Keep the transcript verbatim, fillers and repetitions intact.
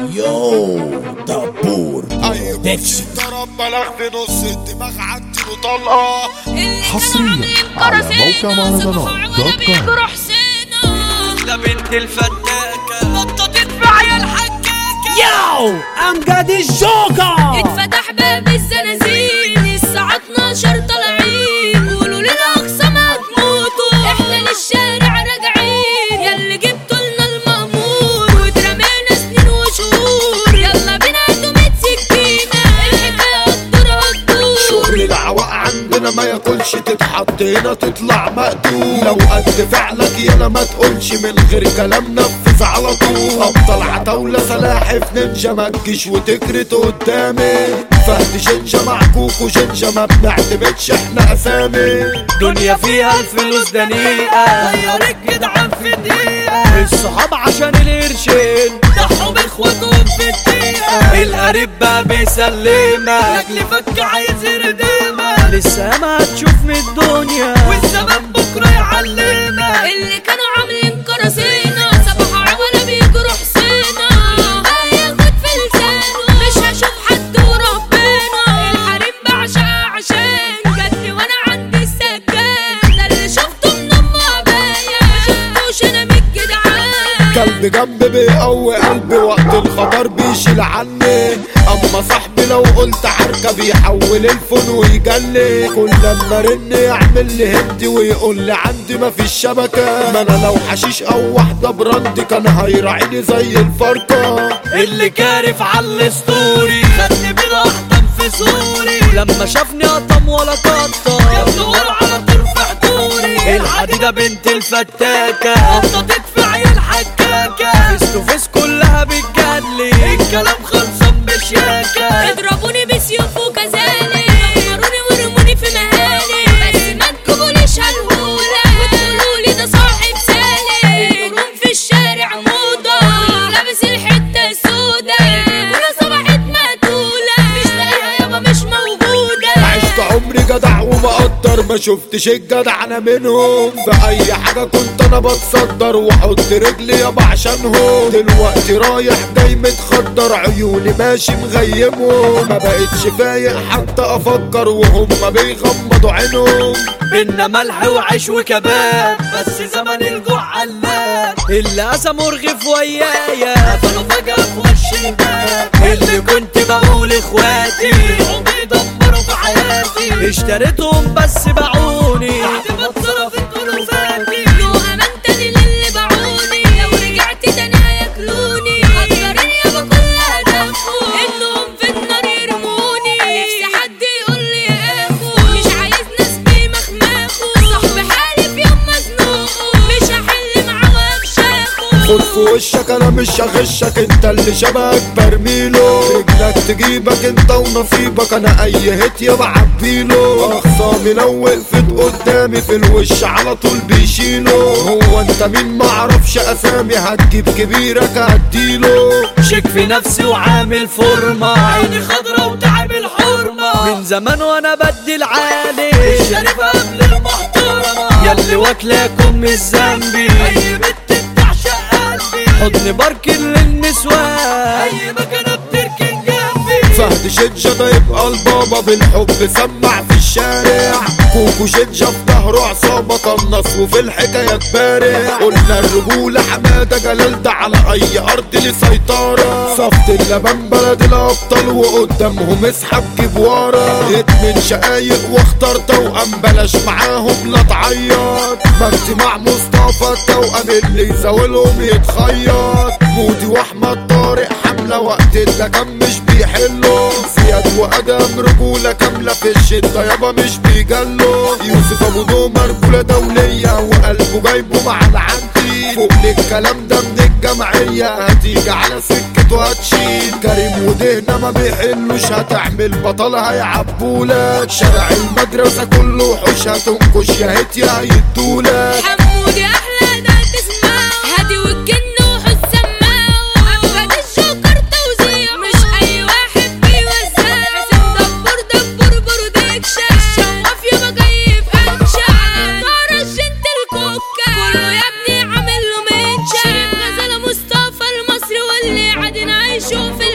يو دبور نفسي ضرب بلغ في نص الدماغ عندي له طلقه حصريا على موقع مهرجانات دوت كوم. ده بنت الفتاكة نططت في عيال حكاكة. ياو امجد الجوكر اتفتح باب الزنازين الساعة اتناشر طالعين قولوا للأقصى ما تموتوا احنا للشارع راجعين ياللي جبتوا لنا المأمور واترمينا سنين وشهور يلا بينا دومة سكينة الحكاية قدر قدور. شغل العواق عندنا ما ياكلش تتحط هنا تطلع مقتول لو قد فعلك يالا ما تقولش من غير كلام نفذ على طول. ابطال عتاولة سلاحف نينجا ما تجيش وتكرت قدامي فهد شنشة مع كوكو شنشة ما بنعتمدش احنا اسامي. دنيا فيها الفلوس دنيئة غيرك جدعان في دقيقة الصحاب عشان القرشين ضحوا باخواتهم في الدقيقة القريب بقى بيسلمك لاجل فك عايز يردمك لسه ما هتشوف من الدنيا والزمان بكرة يعلمك اللي كانوا عاملين كراسينا صباحوا عوالة بيجروا حسينا هياخد في لسانه مش هشوف حد وربنا الحريم بعشقها عشان جد وانا عندي السجاد ده اللي شفته من ام ابايا مشفتوش انا من الجدعان. كلب جنبي بيقوي قلبي وقت الخطر بيشيل عني اما صاحبي لو قلت حركة بيحول الفون ويجلي كل لما رن يعمل لي هدي ويقول لي عندي مفيش شبكة ما انا لو حشيش او واحدة براندي كان هيراعيني زي الفرقة. اللي كارف على الاسطوري خدني بالاحضان في سوري لما شافني قطم ولا ططة يدور على طرف حضوري الحديدة بنت الفتاكة قططت في عيال حكاكة فيس تو فيس كلها بتجلي الكلام خلصان بشياكة اضربوني بسيوف وكذلك مروني ورموني في مهالي بس ما تجيبوليش هالهولة وتقولولي ده صاحب سالك الهجوم في الشارع موضة لابس الحتة السودا وانا صبحت مقتولة مش لاقيها يابا مش موجودة. عشت عمري جدع ومقدر ما شفتش الجدع انا منهم في اي حاجة كنت انا بتصدر واحط رجلي يابا عشانهم دلوقتي رايح جاي متخدر عيوني ماشي مغيمهم ما بقتش فايق حتى افكر وهم بيغمضوا عينهم. بينا ملح وعيش وكباب بس زمن الجوع علاب اللي قسموا رغيف ويايا قفلوا فجأة في وش الباب اللي كنت بقول اخواتي هم بيدمروا في حياتي اشتريتهم بس باعوني بعد ما اتصرفت كلوفاتي لو امنتني للي باعوني لو رجعت تاني هياكلوني قدرين يابا كل هدفهم انهم في النار يرموني نفسي حد يقول لي يا اخو مش عايز ناس بيمخمخوا صاحبي حالي في يوم مزنوقه مش هحل معاه وافشاخه. خد في وشك انا مش هغشك انت اللي شبهك برميله رجلك تجيبك انت ونصيبك انا اي هيت يابا عبيله اخصامي لو وقفت قدامي في الوش على طول بيشيله هو انت مين معرفش اسامي هتجيب كبيرك هديله شيك في نفسي وعامل فورمة عيني خضرا وتعب الحرمة من زمان وانا بدي العالي الشريفة قبل المحترمة ياللي واكلاكم مش ذنبي اي بنت بتعشق قلبي حضن باركن للنسوان اي مكانة بتركن جنبي. فهد شنشة ده يبقى البابا بالحب سمع في الشارع كوكو شنشة في ظهره عصابة قنص وفي الحكاية بارع قلنا الرجولة حمادة جلال ده على اي ارض ليه سيطرة صفت اللبن بلد الابطال وقدامهم اسحب جيب ورا اتنين شقايق واختار توأم بلاش معاهم لا تعيط ما انت مع مصطفى التوأم اللي يزاولهم يتخيط مودي واحمد طارق حملة وقت اللجام مش بيحلوا زياد وادم رجولة كاملة في الشدة يابا مش بيجلوا يوسف ابو دومة رجولة دولية وقلبه جايبه مع العنتي فوق الكلام ده من الجمعية هتيجي على سكته هتشيل كريم ودهنا ما بيحلوش هتعمل بطل هيعبولك شارع المدرسة كله وحوش هتنكش يا هيت يا هيدولك. حمودي احلى ده تسمعه هادي والجن وحس سماعه امجد الجوكر توزيع مش اي واحد بيوزع حسين دبور دبور برودكشن الشواف يابا جاي في اكشن طار الجنت الكوكا كله يا ابني عامل له منشن شريف غزالة مصطفى المصري واللي عادنا يشوف